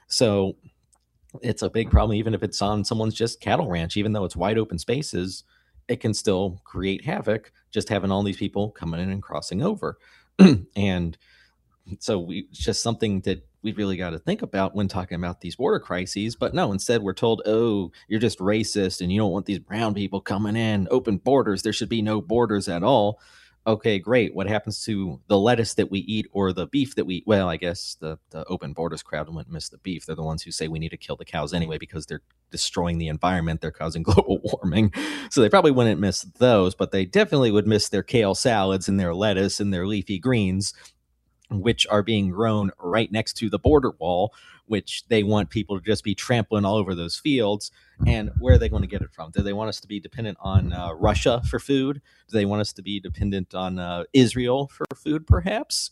So it's a big problem, even if it's on someone's just cattle ranch. Even though it's wide open spaces, it can still create havoc just having all these people coming in and crossing over. And so we, it's just something that we really got to think about when talking about these border crises. But no, instead we're told, oh, you're just racist and you don't want these brown people coming in. Open borders. There should be no borders at all. Okay, great. What happens to the lettuce that we eat or the beef that we eat? Well, I guess the, the open borders crowd wouldn't miss the beef. They're the ones who say we need to kill the cows anyway because they're destroying the environment. They're causing global warming. So they probably wouldn't miss those, but they definitely would miss their kale salads and their lettuce and their leafy greens, which are being grown right next to the border wall, which they want people to just be trampling all over those fields. And where are they going to get it from? Do they want us to be dependent on uh, Russia for food? Do they want us to be dependent on uh, Israel for food, perhaps?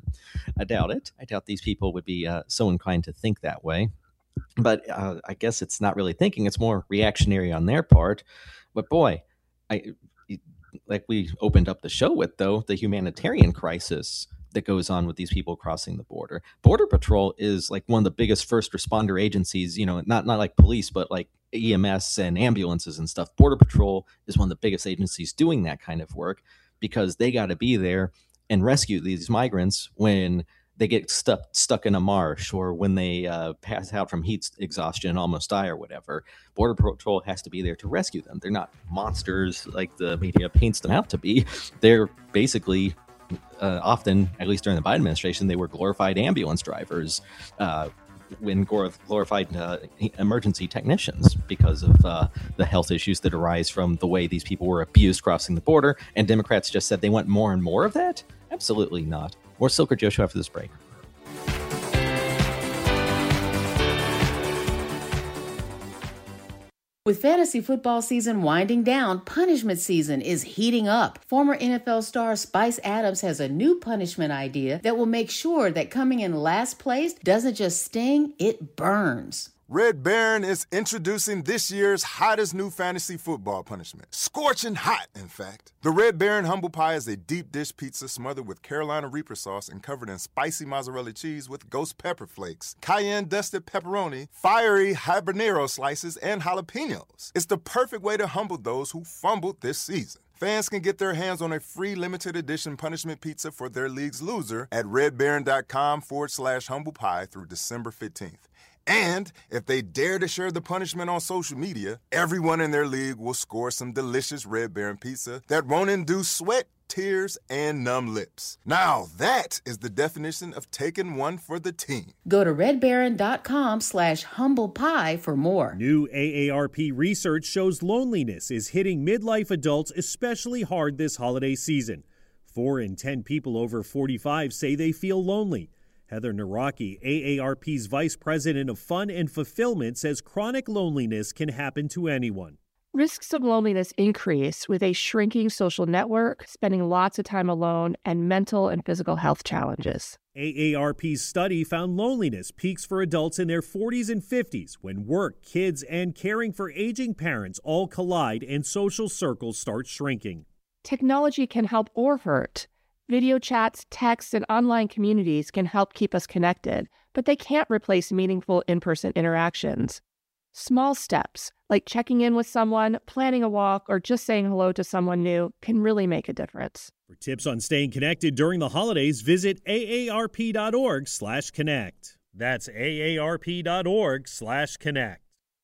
I doubt it. I doubt these people would be uh, so inclined to think that way. But uh, I guess it's not really thinking. It's more reactionary on their part. But boy, I like we opened up the show with, though, the humanitarian crisis that goes on with these people crossing the border. Border Patrol is like one of the biggest first responder agencies, you know, not not like police, but like E M S and ambulances and stuff. Border Patrol is one of the biggest agencies doing that kind of work because they got to be there and rescue these migrants when they get stuck stuck in a marsh or when they uh, pass out from heat exhaustion and almost die or whatever. Border Patrol has to be there to rescue them. They're not monsters like the media paints them out to be. They're basically uh, often, at least during the Biden administration, they were glorified ambulance drivers, uh, when glorified uh, emergency technicians because of uh, the health issues that arise from the way these people were abused crossing the border. And Democrats just said they want more and more of that? Absolutely not. More Silk or Joe Show after this break. With fantasy football season winding down, punishment season is heating up. Former N F L star Spice Adams has a new punishment idea that will make sure that coming in last place doesn't just sting, it burns. Red Baron is introducing this year's hottest new fantasy football punishment. Scorching hot, in fact. The Red Baron Humble Pie is a deep dish pizza smothered with Carolina Reaper sauce and covered in spicy mozzarella cheese with ghost pepper flakes, cayenne dusted pepperoni, fiery habanero slices, and jalapenos. It's the perfect way to humble those who fumbled this season. Fans can get their hands on a free limited edition punishment pizza for their league's loser at redbaron.com forward slash humble pie through December fifteenth. And if they dare to share the punishment on social media, everyone in their league will score some delicious Red Baron pizza that won't induce sweat, tears, and numb lips. Now that is the definition of taking one for the team. Go to redbaron.com slash humble pie for more. New A A R P research shows loneliness is hitting midlife adults especially hard this holiday season. Four in ten people over forty-five say they feel lonely. Heather Naraki, A A R P's Vice President of Fun and Fulfillment, says chronic loneliness can happen to anyone. Risks of loneliness increase with a shrinking social network, spending lots of time alone, and mental and physical health challenges. A A R P's study found loneliness peaks for adults in their forties and fifties when work, kids, and caring for aging parents all collide and social circles start shrinking. Technology can help or hurt. Video chats, texts, and online communities can help keep us connected, but they can't replace meaningful in-person interactions. Small steps, like checking in with someone, planning a walk, or just saying hello to someone new, can really make a difference. For tips on staying connected during the holidays, visit aarp.org slash connect. That's aarp.org slash connect.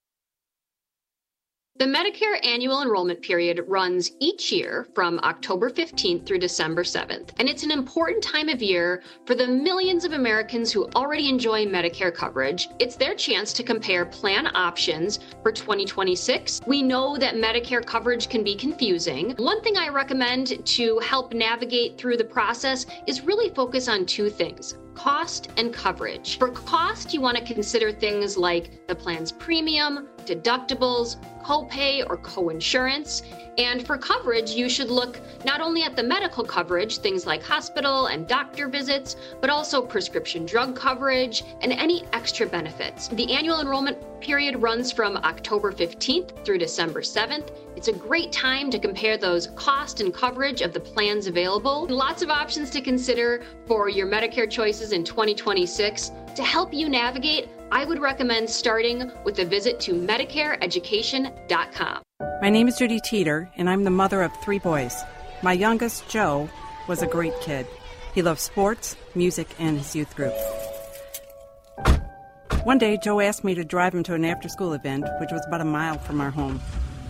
The Medicare annual enrollment period runs each year from October fifteenth through December seventh, and it's an important time of year for the millions of Americans who already enjoy Medicare coverage. It's their chance to compare plan options for twenty twenty-six. We know that Medicare coverage can be confusing. One thing I recommend to help navigate through the process is really focus on two things: cost and coverage. For cost, you want to consider things like the plan's premium, deductibles, copay or coinsurance. And for coverage, you should look not only at the medical coverage, things like hospital and doctor visits, but also prescription drug coverage and any extra benefits. The annual enrollment period runs from October fifteenth through December seventh. It's a great time to compare those cost and coverage of the plans available. Lots of options to consider for your Medicare choices in twenty twenty-six. To help you navigate, I would recommend starting with a visit to medicare education dot com. My name is Judy Teeter, and I'm the mother of three boys. My youngest, Joe, was a great kid. He loved sports, music, and his youth group. One day, Joe asked me to drive him to an after-school event, which was about a mile from our home.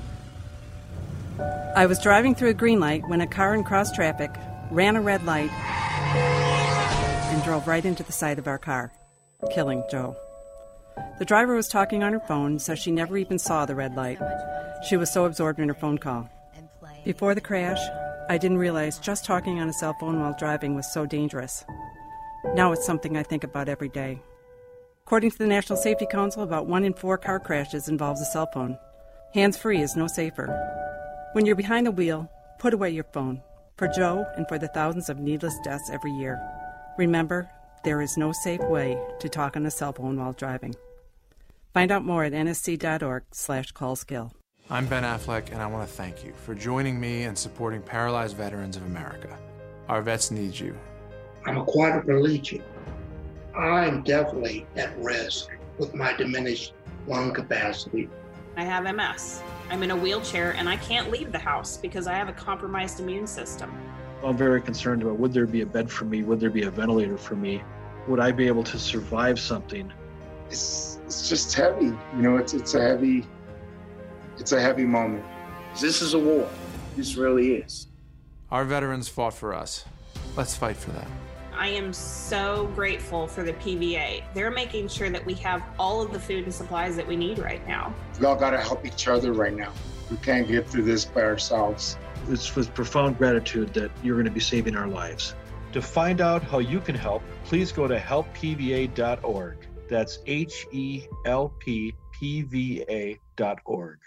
I was driving through a green light when a car in cross traffic ran a red light and drove right into the side of our car, killing Joe. The driver was talking on her phone, so she never even saw the red light. She was so absorbed in her phone call. Before the crash, I didn't realize just talking on a cell phone while driving was so dangerous. Now it's something I think about every day. According to the National Safety Council, about one in four car crashes involves a cell phone. Hands-free is no safer. When you're behind the wheel, put away your phone. For Joe and for the thousands of needless deaths every year. Remember, there is no safe way to talk on a cell phone while driving. Find out more at nsc.org slash callskill. I'm Ben Affleck, and I want to thank you for joining me and supporting Paralyzed Veterans of America. Our vets need you. I'm a quadriplegic. I'm definitely at risk with my diminished lung capacity. I have M S. I'm in a wheelchair and I can't leave the house because I have a compromised immune system. I'm very concerned about, would there be a bed for me? Would there be a ventilator for me? Would I be able to survive something? It's, it's just heavy. You know, it's, it's a heavy, it's a heavy moment. This is a war. This really is. Our veterans fought for us. Let's fight for them. I am so grateful for the P V A. They're making sure that we have all of the food and supplies that we need right now. We all got to help each other right now. We can't get through this by ourselves. It's with profound gratitude that you're going to be saving our lives. To find out how you can help, please go to help P V A dot org. That's H E L P P V A dot org.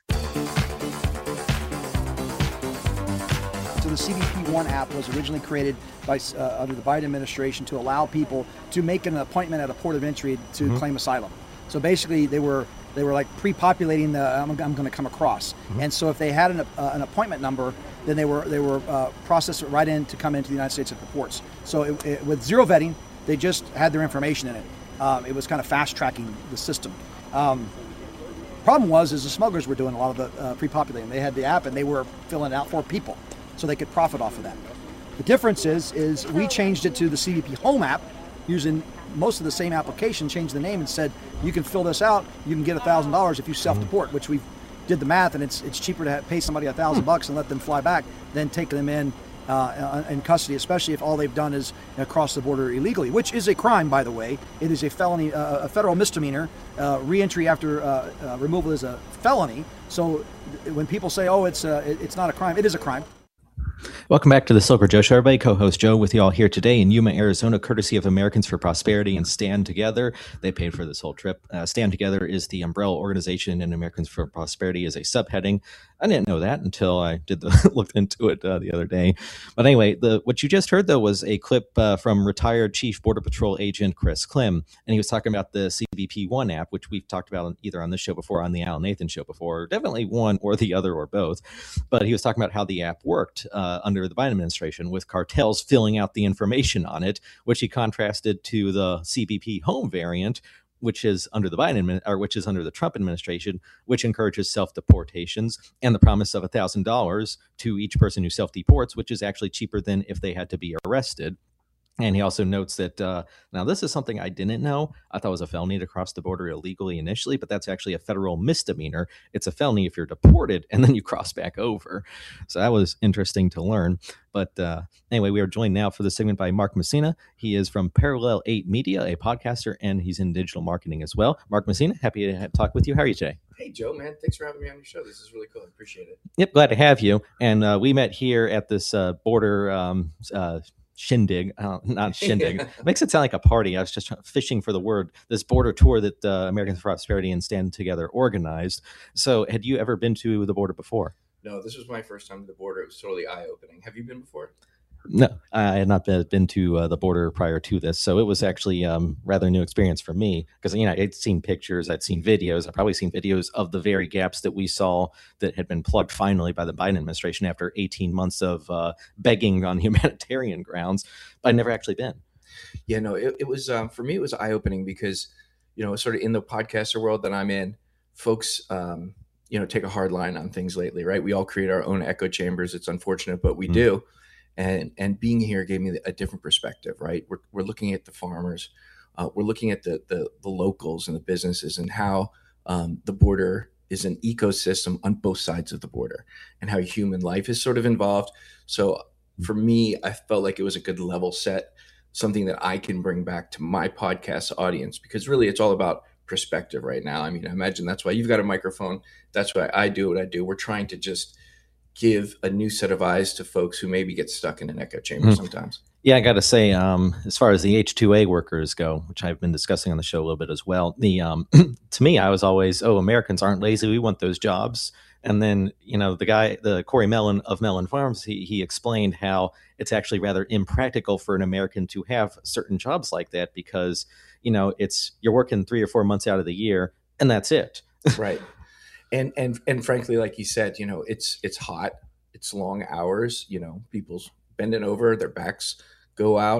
So the C B P One app was originally created by uh, under the Biden administration to allow people to make an appointment at a port of entry to mm-hmm. claim asylum. So basically, they were they were like pre-populating the I'm, I'm going to come across, mm-hmm. and so if they had an, uh, an appointment number, then they were they were uh, processed right in to come into the United States at the ports. So it, it, with zero vetting, they just had their information in it. Um, it was kind of fast tracking the system. Um, problem was is the smugglers were doing a lot of the uh, pre-populating. They had the app and they were filling it out for people, so they could profit off of that. The difference is, is we changed it to the C B P Home app using most of the same application, changed the name and said, you can fill this out, you can get one thousand dollars if you self-deport, which we did the math, and it's it's cheaper to have, pay somebody one thousand bucks and let them fly back than take them in uh, in custody, especially if all they've done is uh, cross the border illegally, which is a crime, by the way. It is a felony, uh, a federal misdemeanor. Uh, re-entry after uh, uh, removal is a felony. So when people say, oh, it's uh, it, it's not a crime, it is a crime. Welcome back to the Silver Joe Show, everybody. Co-host Joe with you all here today in Yuma, Arizona, courtesy of Americans for Prosperity and Stand Together. They paid for this whole trip. Uh, Stand Together is the umbrella organization, and Americans for Prosperity is a subheading. I didn't know that until I did the looked into it uh, the other day. But anyway, the what you just heard, though, was a clip uh, from retired Chief Border Patrol Agent Chris Klim, and he was talking about the C B P One app, which we've talked about either on this show before, or on the Al Nathan show before, definitely one or the other or both. But he was talking about how the app worked uh, under the Biden administration with cartels filling out the information on it, which he contrasted to the C B P Home variant, which is under the Biden or which is under the Trump administration, which encourages self-deportations and the promise of one thousand dollars to each person who self-deports, which is actually cheaper than if they had to be arrested. And he also notes that, uh, now this is something I didn't know. I thought it was a felony to cross the border illegally initially, but that's actually a federal misdemeanor. It's a felony if you're deported and then you cross back over. So that was interesting to learn. But uh, anyway, we are joined now for the segment by Mark Messina. He is from Parallel eight Media, a podcaster, and he's in digital marketing as well. Mark Messina, happy to have, talk with you. How are you today? Hey, Joe, man. Thanks for having me on your show. This is really cool. I appreciate it. Yep, glad to have you. And uh, we met here at this uh, border um, uh shindig, uh, not shindig. Makes it sound like a party. I was just fishing for the word. This border tour that uh, Americans for Prosperity and Stand Together organized. So, had you ever been to the border before? No, this was my first time to the border. It was totally eye-opening. Have you been before? No, I had not been, been to uh, the border prior to this, so it was actually um, rather new experience for me because, you know, I'd seen pictures, I'd seen videos, I'd probably seen videos of the very gaps that we saw that had been plugged finally by the Biden administration after eighteen months of uh, begging on humanitarian grounds, but I'd never actually been. Yeah, no, it, it was, um, for me, it was eye-opening because, you know, sort of in the podcaster world that I'm in, folks, um, you know, take a hard line on things lately, right? We all create our own echo chambers. It's unfortunate, but we mm-hmm. do. And and being here gave me a different perspective, right? We're we're looking at the farmers, uh, we're looking at the, the the locals and the businesses and how um, the border is an ecosystem on both sides of the border and how human life is sort of involved. So for me, I felt like it was a good level set, something that I can bring back to my podcast audience because really it's all about perspective right now. I mean, I imagine that's why you've got a microphone. That's why I do what I do. We're trying to just give a new set of eyes to folks who maybe get stuck in an echo chamber mm-hmm. sometimes. Yeah, I got to say, um, as far as the H two A workers go, which I've been discussing on the show a little bit as well, the um, to me, I was always, oh, Americans aren't lazy. We want those jobs. And then, you know, the guy, the Corey Mellon of Mellon Farms, he, he explained how it's actually rather impractical for an American to have certain jobs like that because, you know, it's you're working three or four months out of the year and that's it. Right. And and and frankly, like you said, you know, it's it's hot, it's long hours, you know, people's bending over, their backs go out.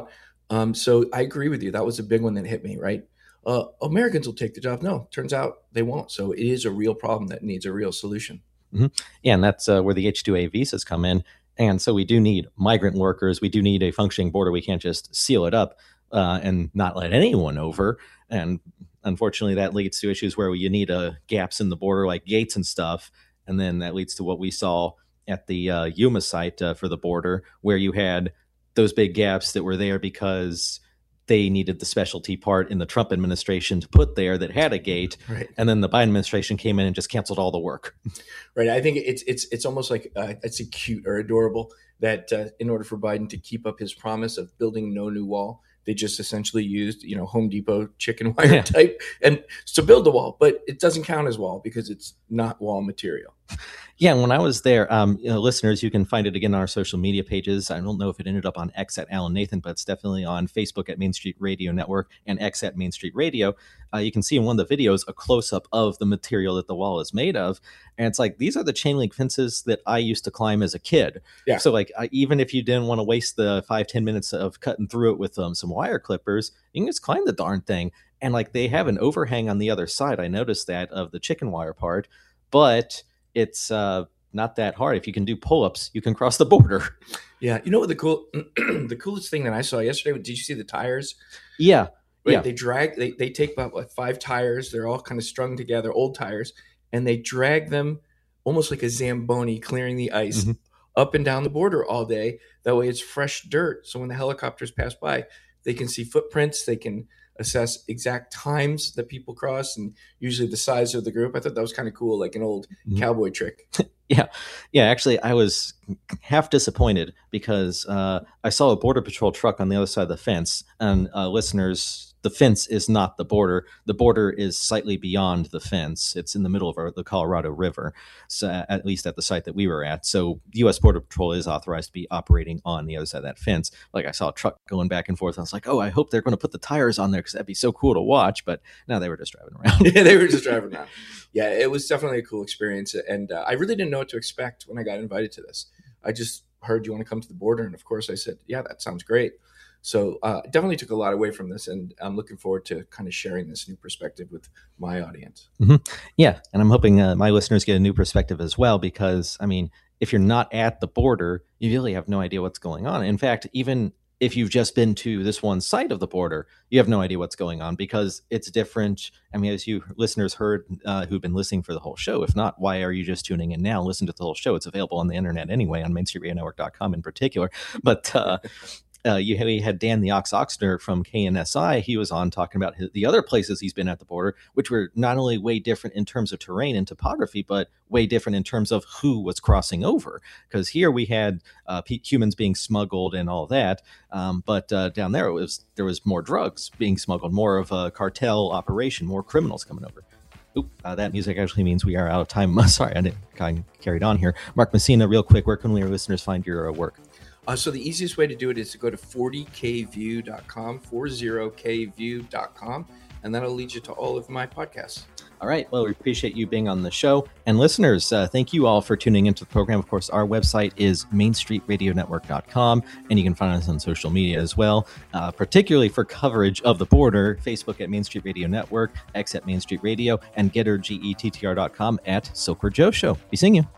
Um, so I agree with you. That was a big one that hit me, right? Uh, Americans will take the job. No, turns out they won't. So it is a real problem that needs a real solution. Mm-hmm. Yeah, and that's uh, where the H two A visas come in. And so we do need migrant workers. We do need a functioning border. We can't just seal it up uh, and not let anyone over. And unfortunately, that leads to issues where you need uh, gaps in the border, like gates and stuff. And then that leads to what we saw at the uh, Yuma site uh, for the border, where you had those big gaps that were there because they needed the specialty part in the Trump administration to put there that had a gate. Right. And then the Biden administration came in and just canceled all the work. Right. I think it's it's it's almost like uh, I'd say cute or adorable that uh, in order for Biden to keep up his promise of building no new wall, they just essentially used, you know, Home Depot chicken wire yeah. type and to build the wall, but it doesn't count as wall because it's not wall material. Yeah, when I was there, um, you know, listeners, you can find it again on our social media pages. I don't know if it ended up on X at Alan Nathan, but it's definitely on Facebook at Main Street Radio Network and X at Main Street Radio. Uh, you can see in one of the videos a close-up of the material that the wall is made of. And it's like, these are the chain link fences that I used to climb as a kid. Yeah. So like, I, even if you didn't want to waste the five, ten minutes of cutting through it with um, some wire clippers, you can just climb the darn thing. And like, they have an overhang on the other side. I noticed that of the chicken wire part, but it's uh, not that hard. If you can do pull-ups, you can cross the border. Yeah. You know what the cool, the coolest thing that I saw yesterday, did you see the tires? Yeah. Right, yeah. They drag, they, they take about like five tires. They're all kind of strung together, old tires, and they drag them almost like a Zamboni, clearing the ice mm-hmm. up and down the border all day. That way it's fresh dirt. So when the helicopters pass by, they can see footprints. They can assess exact times that people cross and usually the size of the group. I thought that was kind of cool, like an old mm-hmm. cowboy trick. Yeah. Yeah. Actually, I was half disappointed because uh, I saw a Border Patrol truck on the other side of the fence. And uh, listeners, the fence is not the border. The border is slightly beyond the fence. It's in the middle of our, the Colorado River, so at least at the site that we were at. So U S Border Patrol is authorized to be operating on the other side of that fence. Like I saw a truck going back and forth. I was like, oh, I hope they're going to put the tires on there because that'd be so cool to watch. But no, they were just driving around. Yeah, they were just driving around. Yeah, it was definitely a cool experience. And uh, I really didn't know what to expect when I got invited to this. I just heard you want to come to the border. And of course I said, yeah, that sounds great. So uh, definitely took a lot away from this, and I'm looking forward to kind of sharing this new perspective with my audience. Mm-hmm. Yeah, and I'm hoping uh, my listeners get a new perspective as well, because, I mean, if you're not at the border, you really have no idea what's going on. In fact, even if you've just been to this one side of the border, you have no idea what's going on because it's different. I mean, as you listeners heard uh, who've been listening for the whole show, if not, why are you just tuning in now? Listen to the whole show. It's available on the internet anyway, on main street radio network dot com in particular. But uh Uh, you had, you had Dan the Ox Oxner from K N S I. He was on talking about his, the other places he's been at the border, which were not only way different in terms of terrain and topography, but way different in terms of who was crossing over. Because here we had uh, p- humans being smuggled and all that, um, but uh, down there it was there was more drugs being smuggled, more of a cartel operation, more criminals coming over. Oop, uh, that music actually means we are out of time. Sorry, I didn't kind of carried on here. Mark Messina, real quick, where can our listeners find your uh, work? Uh, so the easiest way to do it is to go to forty k view dot com, forty k view dot com, and that'll lead you to all of my podcasts. All right. Well, we appreciate you being on the show. And listeners, uh, thank you all for tuning into the program. Of course, our website is main street radio network dot com, and you can find us on social media as well, uh, particularly for coverage of the border, Facebook at Main Street Radio Network, X at Main Street Radio, and getter gettr dot com at Silker Joe Show. Be seeing you.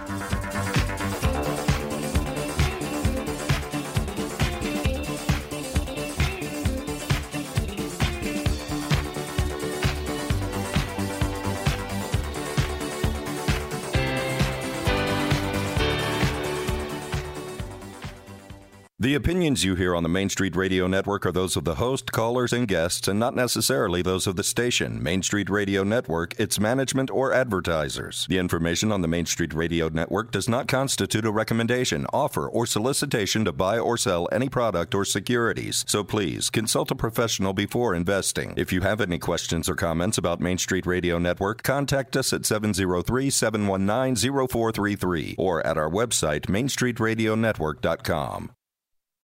The opinions you hear on the Main Street Radio Network are those of the host, callers, and guests, and not necessarily those of the station, Main Street Radio Network, its management, or advertisers. The information on the Main Street Radio Network does not constitute a recommendation, offer, or solicitation to buy or sell any product or securities, so please consult a professional before investing. If you have any questions or comments about Main Street Radio Network, contact us at seven oh three, seven one nine, oh four three three or at our website, main street radio network dot com.